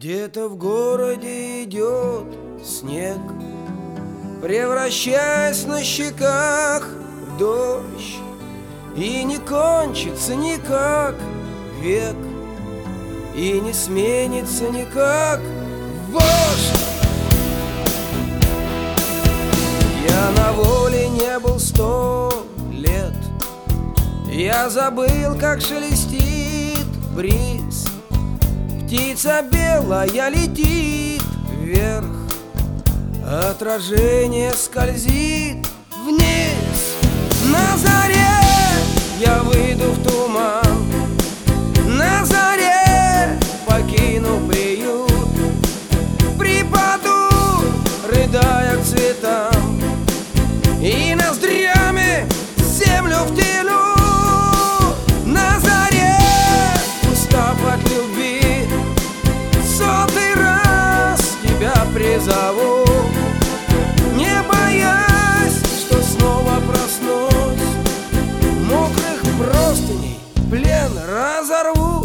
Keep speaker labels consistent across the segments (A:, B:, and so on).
A: Где-то в городе идет снег, превращаясь на щеках в дождь, и не кончится никак век, и не сменится никак вождь. Я на воле не был 100 лет, я забыл, как шелестит бриз. Птица белая летит вверх, отражение скользит вниз. На заре я выйду в туман, на заре покину приют, припаду, рыдая к цветам, и ноздрями землю втяну. На заре, устав от любви, 100-й раз тебя призову, не боясь, что снова проснусь, мокрых простыней плен разорву.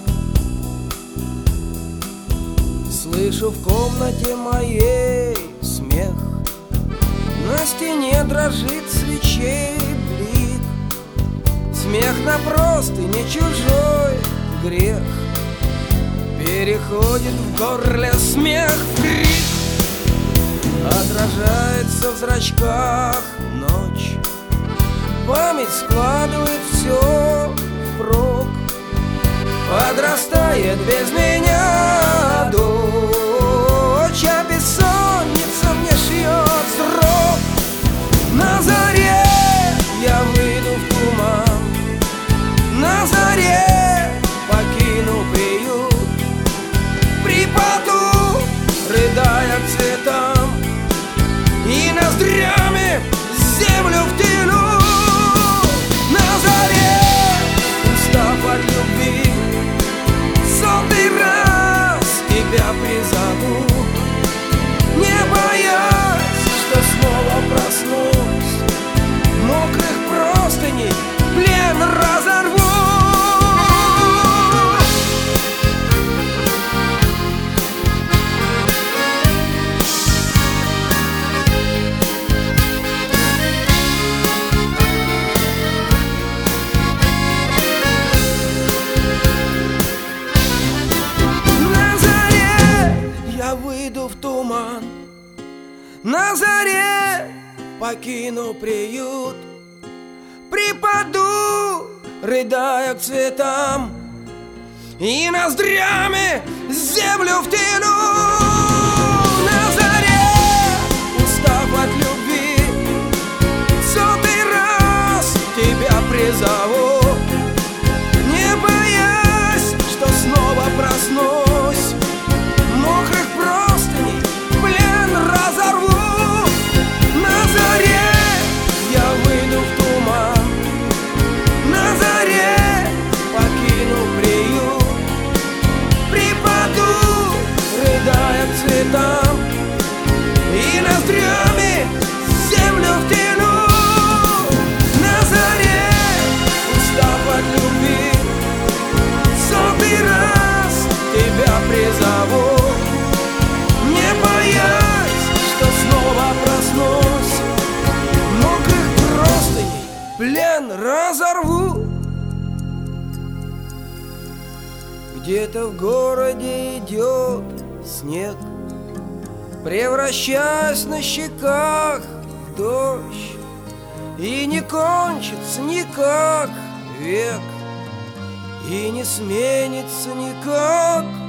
A: Слышу в комнате моей смех, на стене дрожит свечей блик. Смех на простыне чужой грех, переходит в горле смех в крик. Отражается в зрачках ночь, память складывает все впрок. Подрастает без меня дочь, а бессонница мне шьет срок. На заре я выйду в туман, на заре покину приют, припаду, рыдая к цветам, и ноздрями землю втяну. На заре, устав от любви, 100-й раз тебя призову, не боясь, что снова проснусь, мокрых простыней плен разорву. Выйду в туман, на заре покину приют, припаду, рыдая к цветам, и ноздрями землю втяну. На заре, устав от любви, 100-й раз тебя призову, не боясь, что снова проснусь, мокрых простыней плен разорву. На заре я выйду в туман, на заре покину приют, припаду, рыдая к цветам, и ноздрями землю втяну. На заре, устав от любви, 100-й раз тебя призову, не боясь, что снова проснусь, мокрых простыней плен разорву. Где-то в городе идет снег, превращаясь на щеках в дождь, и не кончится никак век, и не сменится никак